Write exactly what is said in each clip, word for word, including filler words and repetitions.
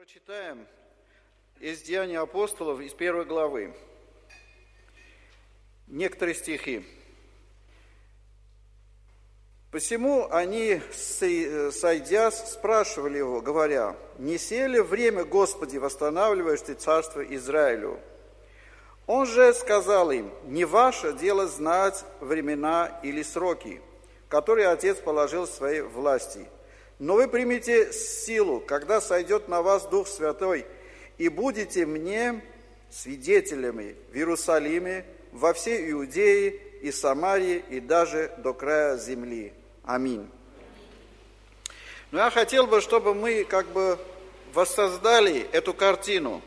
прочитаем из Деяний апостолов, из первой главы, некоторые стихи. «Посему они, сойдя, спрашивали его, говоря: не сей ли время, Господи, восстанавливаешь ты царство Израилю? Он же сказал им: не ваше дело знать времена или сроки, которые Отец положил в своей власти. Но вы примите силу, когда сойдет на вас Дух Святой, и будете мне свидетелями в Иерусалиме, во всей Иудее и Самарии, и даже до края земли. Аминь». Но я хотел бы, чтобы мы как бы воссоздали эту картину.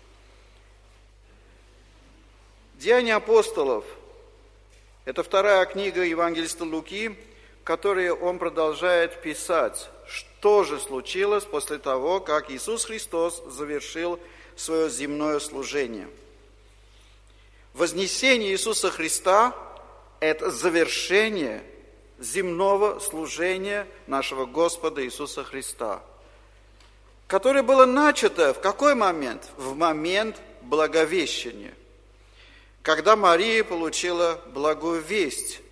Деяния апостолов – это вторая книга евангелиста Луки, в которой он продолжает писать, что же случилось после того, как Иисус Христос завершил свое земное служение. Вознесение Иисуса Христа – это завершение земного служения нашего Господа Иисуса Христа, которое было начато в какой момент? В момент Благовещения, когда Мария получила благую весть.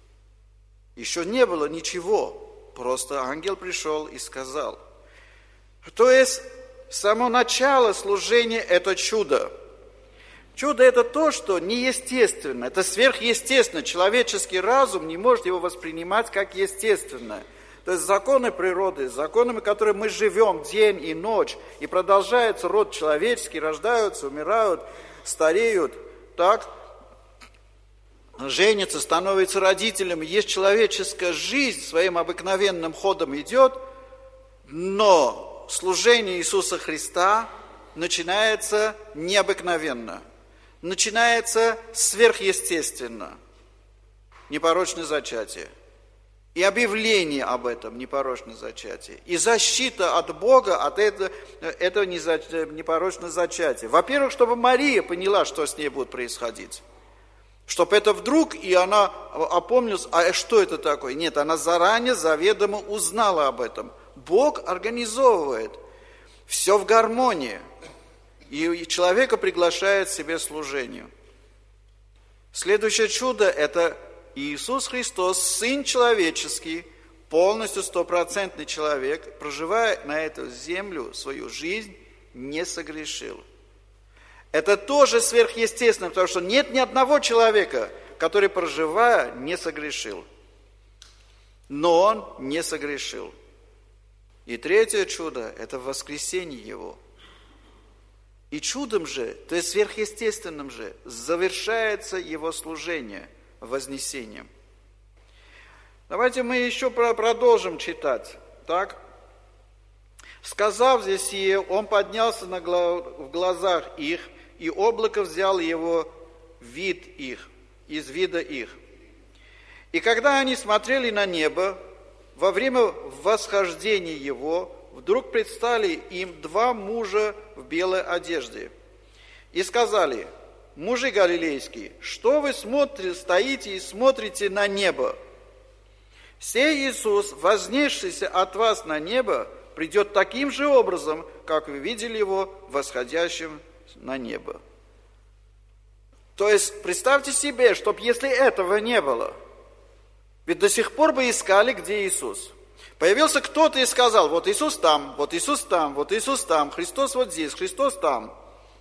Еще не было ничего, просто ангел пришел и сказал. То есть, само начало служения – это чудо. Чудо – это то, что неестественно, это сверхъестественно. Человеческий разум не может его воспринимать как естественное. То есть законы природы, законами, которыми мы живем день и ночь, и продолжается род человеческий, рождаются, умирают, стареют, так, женятся, становятся родителями, есть человеческая жизнь, своим обыкновенным ходом идет, но служение Иисуса Христа начинается необыкновенно, начинается сверхъестественно, непорочное зачатие. И объявление об этом непорочное зачатие. И защита от Бога от этого, этого непорочного зачатия. Во-первых, чтобы Мария поняла, что с ней будет происходить. Чтобы это вдруг, и она опомнилась, а что это такое? Нет, она заранее, заведомо узнала об этом. Бог организовывает. Все в гармонии. И человека приглашает к себе служению. Следующее чудо – это Иисус Христос, Сын человеческий, полностью стопроцентный человек, проживая на эту землю свою жизнь, не согрешил. Это тоже сверхъестественно, потому что нет ни одного человека, который, проживая, не согрешил. Но он не согрешил. И третье чудо – это воскресение Его. И чудом же, то есть сверхъестественным же, завершается Его служение вознесением. Давайте мы еще продолжим читать. Так? «Сказав здесь сие, он поднялся на глаз, в глазах их, и облако взял его вид их, из вида их. И когда они смотрели на небо, во время восхождения его, вдруг предстали им два мужа в белой одежде. И сказали: мужи галилейские, что вы смотрите, стоите и смотрите на небо? Сей Иисус, вознесшийся от вас на небо, придет таким же образом, как вы видели его восходящим на небо». То есть, представьте себе, чтоб если этого не было, ведь до сих пор бы искали, где Иисус. Появился кто-то и сказал: вот Иисус там, вот Иисус там, вот Иисус там, Христос вот здесь, Христос там.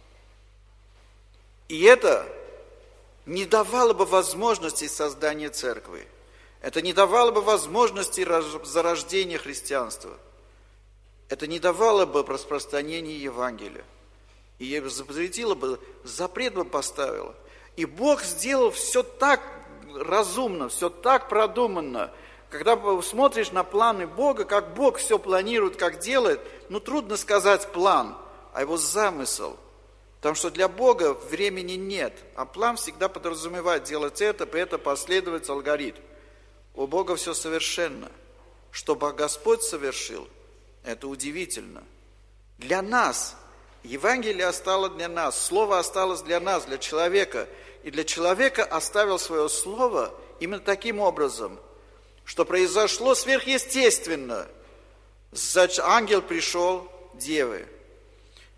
И это не давало бы возможности создания церкви. Это не давало бы возможности зарождения христианства. Это не давало бы распространения Евангелия. И запретило бы, запрет бы поставило. И Бог сделал все так разумно, все так продуманно. Когда смотришь на планы Бога, как Бог все планирует, как делает, ну трудно сказать план, а его замысел. Потому что для Бога времени нет, а план всегда подразумевает делать это, это последовать алгоритм. У Бога все совершенно. Что Господь совершил, это удивительно. Для нас Евангелие осталось для нас, Слово осталось для нас, для человека. И для человека оставил свое Слово именно таким образом, что произошло сверхъестественно. Ангел пришел девы.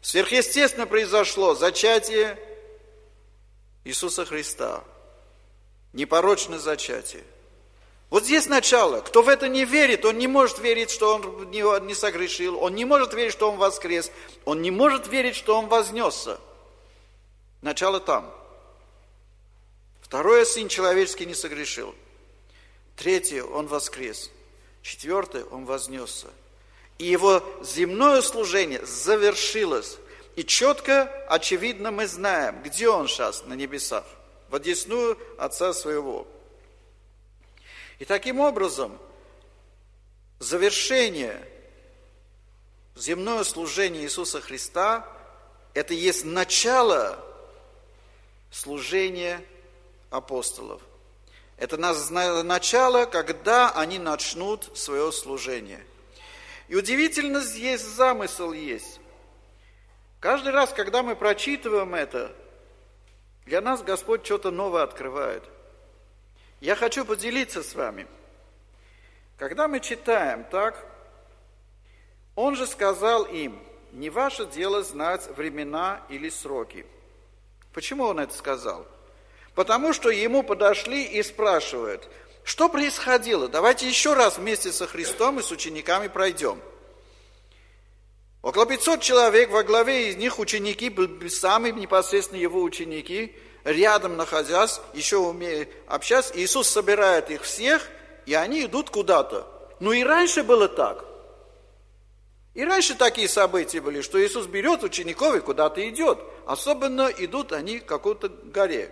Сверхъестественно произошло зачатие Иисуса Христа. Непорочное зачатие. Вот здесь начало. Кто в это не верит, он не может верить, что он не согрешил. Он не может верить, что он воскрес. Он не может верить, что он вознесся. Начало там. Второе, Сын Человеческий не согрешил. Третье, он воскрес. Четвертое, он вознесся. И его земное служение завершилось. И четко, очевидно, мы знаем, где он сейчас на небесах. В одесную Отца Своего. И таким образом, завершение земное служение Иисуса Христа – это есть начало служения апостолов. Это начало, когда они начнут свое служение. И удивительно, здесь замысел есть. Каждый раз, когда мы прочитываем это, для нас Господь что-то новое открывает. Я хочу поделиться с вами. Когда мы читаем так, Он же сказал им: не ваше дело знать времена или сроки. Почему Он это сказал? Потому что Ему подошли и спрашивают, что происходило? Давайте еще раз вместе со Христом и с учениками пройдем. Около пятьсот человек, во главе из них ученики, были самые непосредственно Его ученики, рядом находясь, еще умея общаться. Иисус собирает их всех, и они идут куда-то. Ну и раньше было так. И раньше такие события были, что Иисус берет учеников и куда-то идет. Особенно идут они к какой-то горе.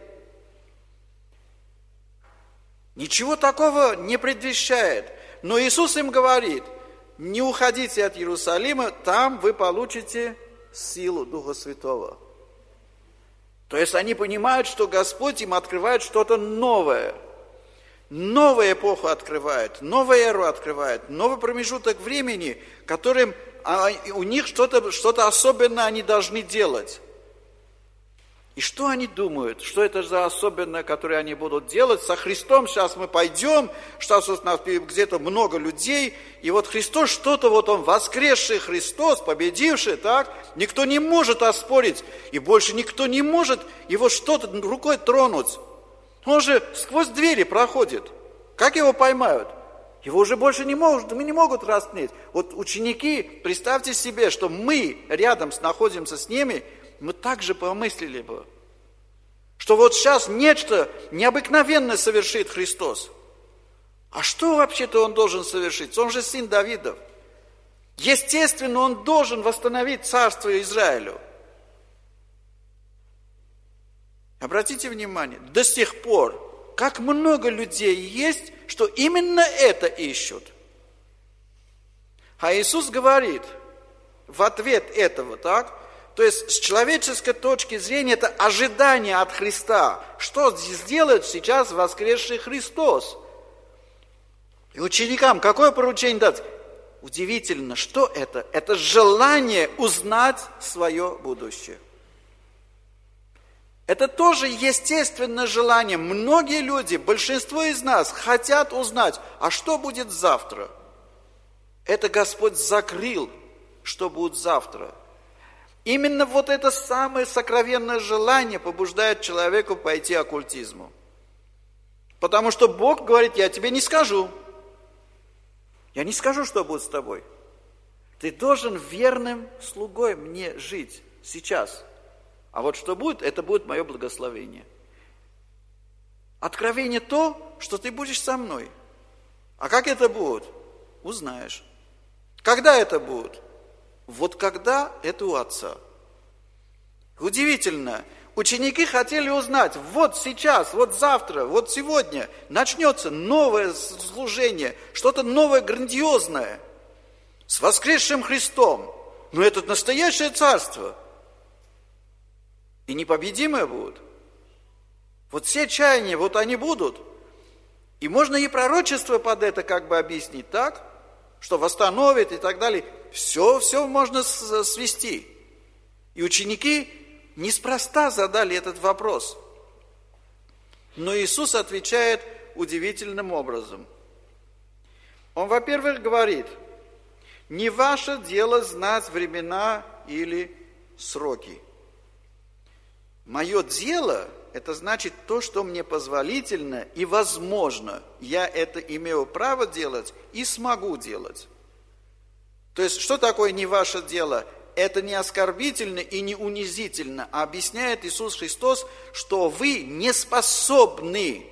Ничего такого не предвещает. Но Иисус им говорит: не уходите от Иерусалима, там вы получите силу Духа Святого. То есть они понимают, что Господь им открывает что-то новое. Новую эпоху открывает, новую эру открывает, новый промежуток времени, которым у них что-то, что-то особенное они должны делать. И что они думают? Что это за особенное, которое они будут делать? Со Христом сейчас мы пойдем, сейчас у нас где-то много людей, и вот Христос что-то, вот Он воскресший Христос, победивший, так? Никто не может оспорить, и больше никто не может Его что-то рукой тронуть. Он же сквозь двери проходит. Как Его поймают? Его уже больше не могут, не могут распнуть. Вот ученики, представьте себе, что мы рядом находимся с ними, мы также помыслили бы, что вот сейчас нечто необыкновенное совершит Христос. А что вообще-то Он должен совершить? Он же сын Давидов. Естественно, Он должен восстановить царство Израилю. Обратите внимание, до сих пор, как много людей есть, что именно это ищут. А Иисус говорит в ответ этого, так? То есть с человеческой точки зрения это ожидание от Христа. Что сделает сейчас воскресший Христос? И ученикам какое поручение дать? Удивительно, что это? Это желание узнать свое будущее. Это тоже естественное желание. Многие люди, большинство из нас хотят узнать, а что будет завтра? Это Господь закрыл, что будет завтра. Именно вот это самое сокровенное желание побуждает человека пойти к оккультизму. Потому что Бог говорит: я тебе не скажу. Я не скажу, что будет с тобой. Ты должен верным слугой мне жить сейчас. А вот что будет, это будет мое благословение. Откровение то, что ты будешь со мной. А как это будет? Узнаешь. Когда это будет? Вот когда это у Отца. Удивительно. Ученики хотели узнать, вот сейчас, вот завтра, вот сегодня начнется новое служение, что-то новое, грандиозное, с воскресшим Христом. Но это настоящее царство. И непобедимое будет. Вот все чаяния, вот они будут. И можно и пророчество под это как бы объяснить так, что восстановит и так далее. Все, все можно свести. И ученики неспроста задали этот вопрос. Но Иисус отвечает удивительным образом. Он, во-первых, говорит: не ваше дело знать времена или сроки. Мое дело – это значит то, что мне позволительно и возможно. Я это имею право делать и смогу делать. То есть, что такое не ваше дело? Это не оскорбительно и не унизительно, а объясняет Иисус Христос, что вы не способны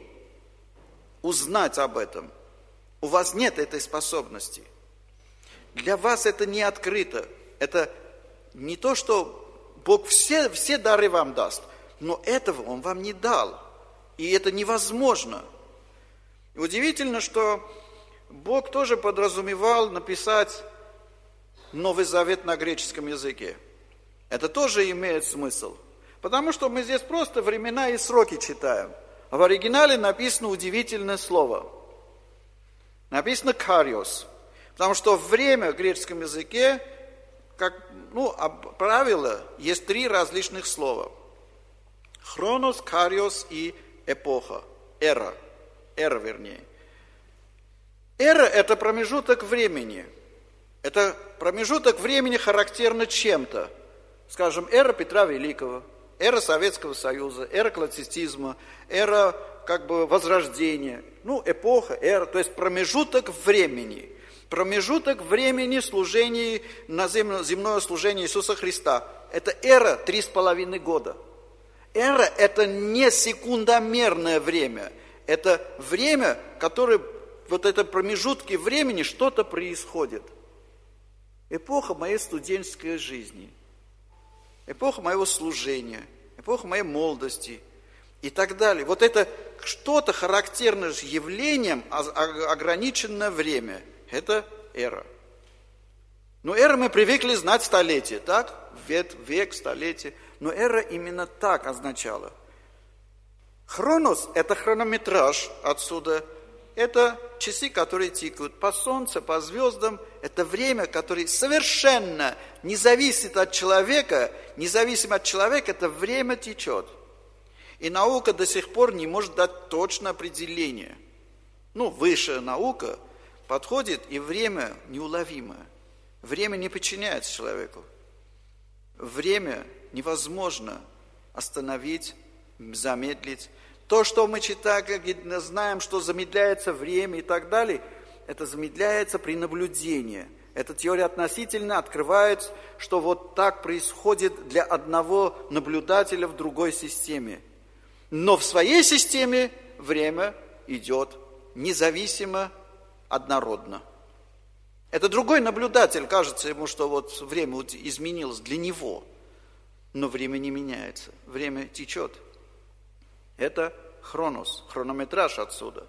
узнать об этом. У вас нет этой способности. Для вас это не открыто. Это не то, что Бог все, все дары вам даст, но этого Он вам не дал. И это невозможно. И удивительно, что Бог тоже подразумевал написать Новый Завет на греческом языке. Это тоже имеет смысл. Потому что мы здесь просто времена и сроки читаем. А в оригинале написано удивительное слово. Написано «кариос». Потому что время в греческом языке, как ну, правило, есть три различных слова. Хронос, кариос и эпоха. Эра. Эра, вернее. Эра – это промежуток времени. Это промежуток времени характерно чем-то. Скажем, эра Петра Великого, эра Советского Союза, эра классицизма, эра как бы возрождения. Ну, эпоха, эра, то есть промежуток времени. Промежуток времени служения, на земное служение Иисуса Христа. Это эра три с половиной года. Эра – это не секундомерное время. Это время, которое, вот это промежутки времени, что-то происходит. Эпоха моей студенческой жизни, эпоха моего служения, эпоха моей молодости и так далее. Вот это что-то характерное с явлением, ограниченное время. Это эра. Но эра мы привыкли знать столетие, так? Век, век, столетие. Но эра именно так означала. Хронос – это хронометраж отсюда. Это часы, которые тикают по солнцу, по звездам. Это время, которое совершенно не зависит от человека. Независимо от человека, это время течет. И наука до сих пор не может дать точное определение. Ну, высшая наука подходит, и время неуловимое. Время не подчиняется человеку. Время невозможно остановить, замедлить. То, что мы читаем, знаем, что замедляется время и так далее, это замедляется при наблюдении. Эта теория относительно открывает, что вот так происходит для одного наблюдателя в другой системе. Но в своей системе время идет независимо, однородно. Это другой наблюдатель, кажется ему, что вот время изменилось для него. Но время не меняется, время течет. Это хронос, хронометраж отсюда.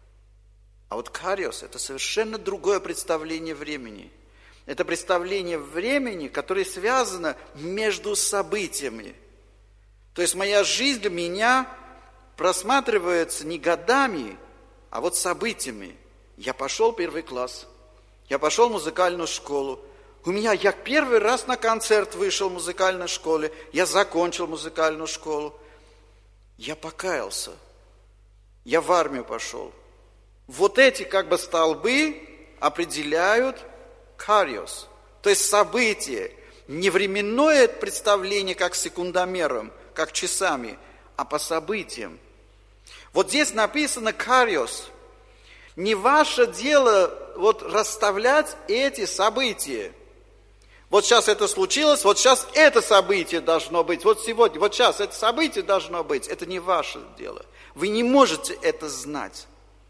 А вот кариос – это совершенно другое представление времени. Это представление времени, которое связано между событиями. То есть моя жизнь для меня просматривается не годами, а вот событиями. Я пошел в первый класс, я пошел в музыкальную школу. У меня, я первый раз на концерт вышел в музыкальной школе, я закончил музыкальную школу. Я покаялся, я в армию пошел. Вот эти как бы столбы определяют кариос, то есть события. Не временное представление, как секундомером, как часами, а по событиям. Вот здесь написано кариос. Не ваше дело вот расставлять эти события. Вот сейчас это случилось, вот сейчас это событие должно быть, вот сегодня, вот сейчас это событие должно быть. Это не ваше дело. Вы не можете это знать.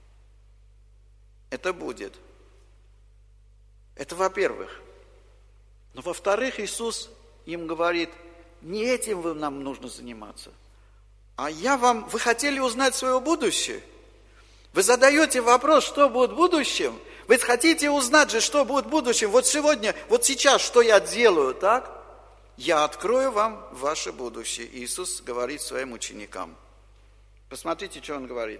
Это будет. Это во-первых. Но во-вторых, Иисус им говорит, не этим вы нам нужно заниматься, а я вам, вы хотели узнать свое будущее? Вы задаете вопрос, что будет в будущем? Вы хотите узнать же, что будет в будущем? Вот сегодня, вот сейчас, что я делаю, так? Я открою вам ваше будущее. Иисус говорит своим ученикам. Посмотрите, что Он говорит.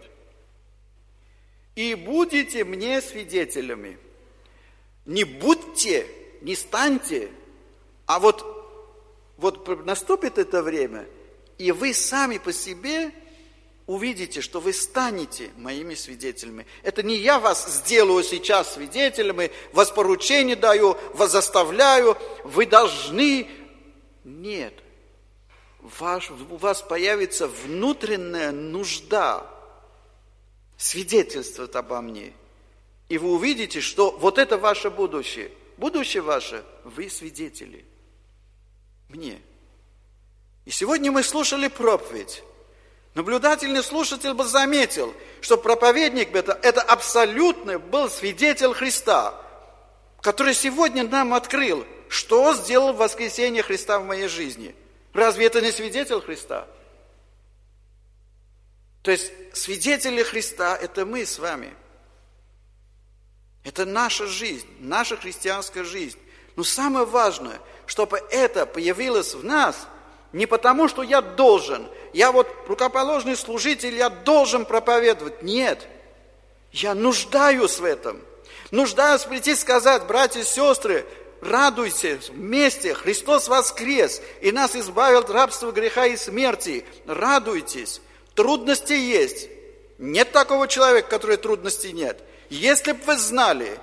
И будете мне свидетелями. Не будьте, не станьте, а вот, вот наступит это время, и вы сами по себе увидите, что вы станете моими свидетелями. Это не я вас сделаю сейчас свидетелями, вас поручение даю, вас заставляю. Вы должны Нет. Ваш, у вас появится внутренняя нужда свидетельствовать обо мне. И вы увидите, что вот это ваше будущее. Будущее ваше, вы свидетели мне. И сегодня мы слушали проповедь. Наблюдательный слушатель бы заметил, что проповедник это, это абсолютно был свидетель Христа, который сегодня нам открыл, что сделал воскресение Христа в моей жизни. Разве это не свидетель Христа? То есть свидетели Христа – это мы с вами. Это наша жизнь, наша христианская жизнь. Но самое важное, чтобы это появилось в нас не потому, что я должен, я вот рукоположный служитель, я должен проповедовать. Нет, я нуждаюсь в этом. Нуждаюсь прийти и сказать: братья и сестры, радуйтесь вместе, Христос воскрес и нас избавил от рабства, греха и смерти. Радуйтесь, трудности есть. Нет такого человека, который трудностей нет. Если бы вы знали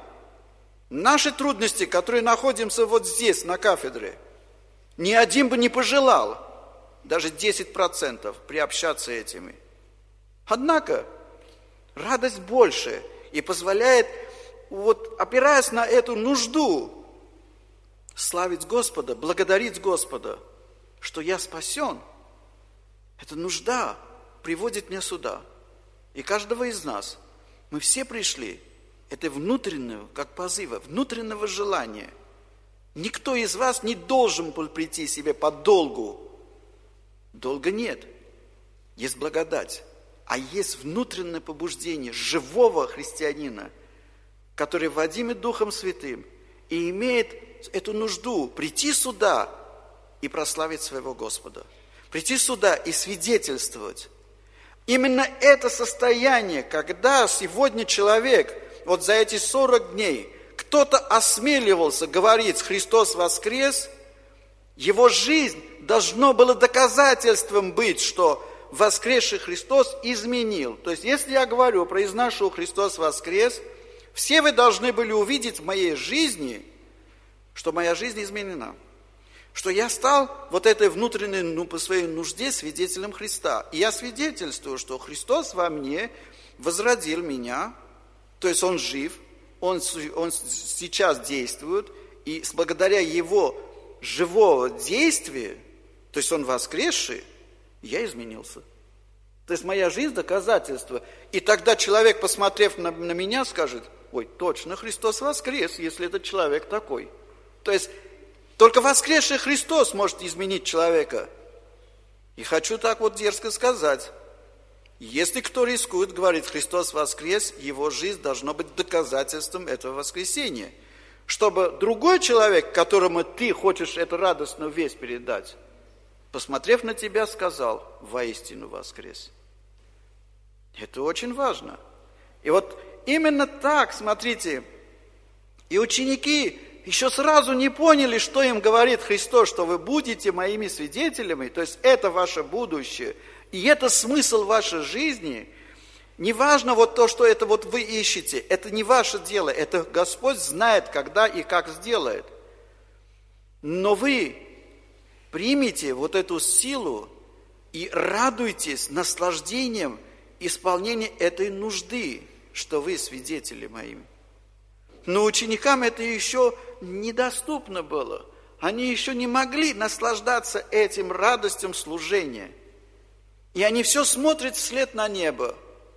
наши трудности, которые находимся вот здесь, на кафедре, ни один бы не пожелал, даже десять процентов, приобщаться этими. Однако, радость больше и позволяет, вот опираясь на эту нужду, славить Господа, благодарить Господа, что я спасен. Эта нужда приводит меня сюда. И каждого из нас, мы все пришли, это внутреннего, как позыва, внутреннего желания. Никто из вас не должен был прийти себе по долгу. Долга нет. Есть благодать. А есть внутреннее побуждение живого христианина, который водимый Духом Святым и имеет эту нужду прийти сюда и прославить своего Господа. Прийти сюда и свидетельствовать. Именно это состояние, когда сегодня человек, вот за эти сорок дней, кто-то осмеливался говорить: Христос воскрес, его жизнь должно было доказательством быть, что воскресший Христос изменил. То есть, если я говорю, произношу «Христос воскрес», все вы должны были увидеть в моей жизни, что моя жизнь изменена. Что я стал вот этой внутренней, ну, по своей нужде свидетелем Христа. И я свидетельствую, что Христос во мне возродил меня, то есть Он жив, Он, он сейчас действует, и благодаря Его живого действия, то есть Он воскресший, я изменился. То есть моя жизнь – доказательство. И тогда человек, посмотрев на, на меня, скажет: ой, точно, Христос воскрес, если этот человек такой. То есть только воскресший Христос может изменить человека. И хочу так вот дерзко сказать: если кто рискует говорить «Христос воскрес», его жизнь должна быть доказательством этого воскресения. Чтобы другой человек, которому ты хочешь эту радостную весть передать, посмотрев на тебя, сказал: воистину воскрес. Это очень важно. И вот именно так, смотрите, и ученики еще сразу не поняли, что им говорит Христос, что вы будете моими свидетелями, то есть это ваше будущее, и это смысл вашей жизни. Неважно вот то, что это вот вы ищете, это не ваше дело, это Господь знает, когда и как сделает. Но вы примите вот эту силу и радуйтесь наслаждением исполнения этой нужды, что вы свидетели моими. Но ученикам это еще недоступно было. Они еще не могли наслаждаться этим радостью служения. И они все смотрят вслед на небо.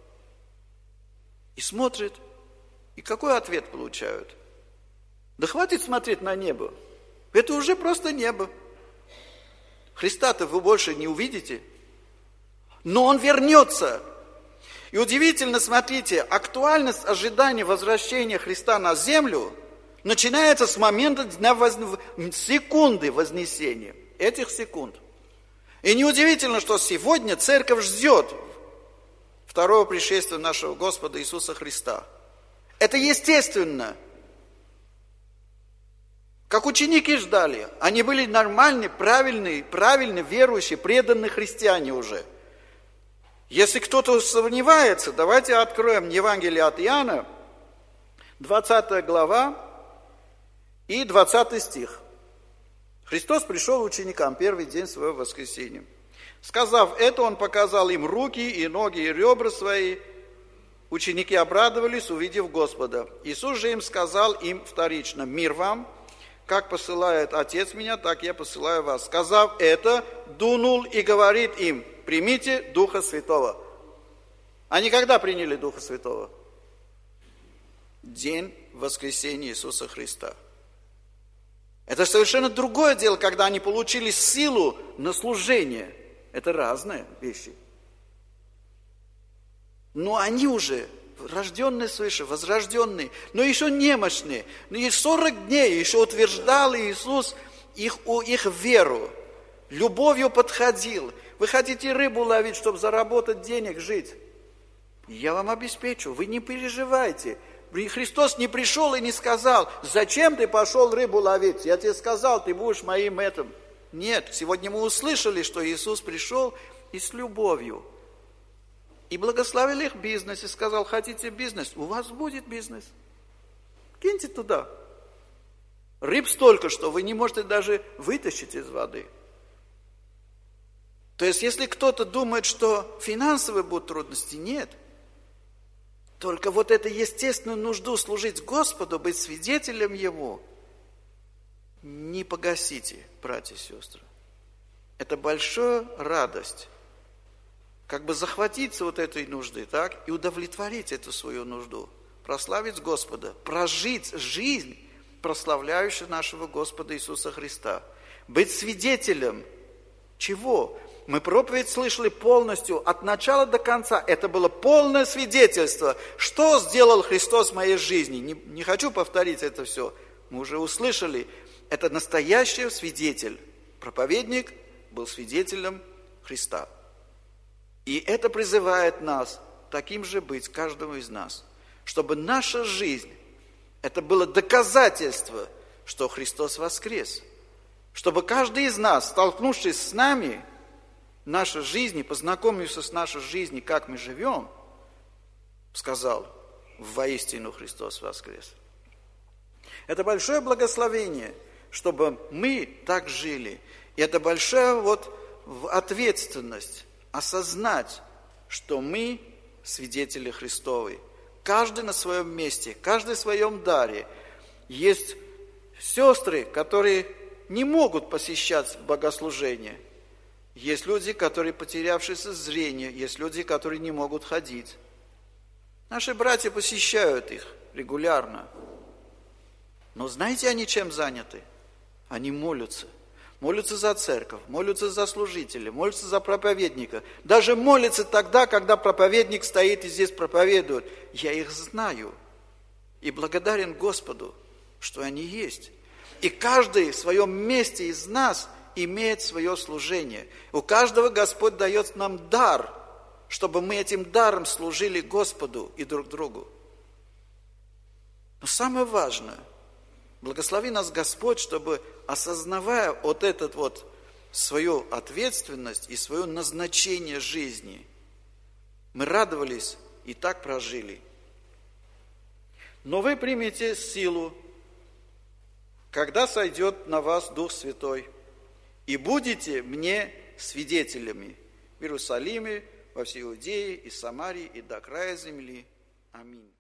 И смотрят, и какой ответ получают? Да хватит смотреть на небо. Это уже просто небо. Христа-то вы больше не увидите. Но Он вернется. И удивительно, смотрите, актуальность ожидания возвращения Христа на землю начинается с момента дня воз... секунды вознесения, этих секунд. И неудивительно, что сегодня церковь ждет второго пришествия нашего Господа Иисуса Христа. Это естественно. Как ученики ждали, они были нормальные, правильные, правильные, верующие, преданные христиане уже. Если кто-то сомневается, давайте откроем Евангелие от Иоанна, двадцатая глава и двадцатый стих. Христос пришел ученикам первый день своего воскресения. Сказав это, Он показал им руки и ноги и ребра свои. Ученики обрадовались, увидев Господа. Иисус же им сказал им вторично: «Мир вам, как посылает Отец меня, так я посылаю вас». Сказав это, дунул и говорит им: «Примите Духа Святого». Они когда приняли Духа Святого? День воскресения Иисуса Христа. Это совершенно другое дело, когда они получили силу на служение. Это разные вещи. Но они уже рожденные свыше, возрожденные, но еще немощные. Но и сорок дней еще утверждал Иисус их, их веру. Любовью подходил. Вы хотите рыбу ловить, чтобы заработать денег, жить? Я вам обеспечу, вы не переживайте. Христос не пришел и не сказал: зачем ты пошел рыбу ловить? Я тебе сказал, ты будешь моим этим. Нет, сегодня мы услышали, что Иисус пришел и с любовью. И благословил их бизнес, и сказал: хотите бизнес? У вас будет бизнес. Киньте туда. Рыб столько, что вы не можете даже вытащить из воды. То есть, если кто-то думает, что финансовые будут трудности, нет. Только вот эту естественную нужду служить Господу, быть свидетелем Его, не погасите, братья и сестры. Это большая радость. Как бы захватиться вот этой нужды, так, и удовлетворить эту свою нужду. Прославить Господа, прожить жизнь, прославляющую нашего Господа Иисуса Христа. Быть свидетелем чего? Мы проповедь слышали полностью, от начала до конца. Это было полное свидетельство, что сделал Христос в моей жизни. Не, не хочу повторить это все. Мы уже услышали. Это настоящий свидетель. Проповедник был свидетелем Христа. И это призывает нас таким же быть, каждому из нас. Чтобы наша жизнь, это было доказательство, что Христос воскрес. Чтобы каждый из нас, столкнувшись с нами, нашей жизни, познакомившись с нашей жизнью, как мы живем, сказал: воистину Христос воскрес. Это большое благословение, чтобы мы так жили. И это большая вот ответственность осознать, что мы свидетели Христовы. Каждый на своем месте, каждый в своем даре. Есть сестры, которые не могут посещать богослужение. Есть люди, которые потерявшиеся зрение, есть люди, которые не могут ходить. Наши братья посещают их регулярно. Но знаете, они чем заняты? Они молятся. Молятся за церковь, молятся за служителя, молятся за проповедника. Даже молятся тогда, когда проповедник стоит и здесь проповедует. Я их знаю. И благодарен Господу, что они есть. И каждый в своем месте из нас имеет свое служение. У каждого Господь дает нам дар, чтобы мы этим даром служили Господу и друг другу. Но самое важное, благослови нас Господь, чтобы, осознавая вот эту вот свою ответственность и свое назначение жизни, мы радовались и так прожили. Но вы примете силу, когда сойдет на вас Дух Святой, и будете мне свидетелями в Иерусалиме, во всей Иудее и Самарии и до края земли. Аминь.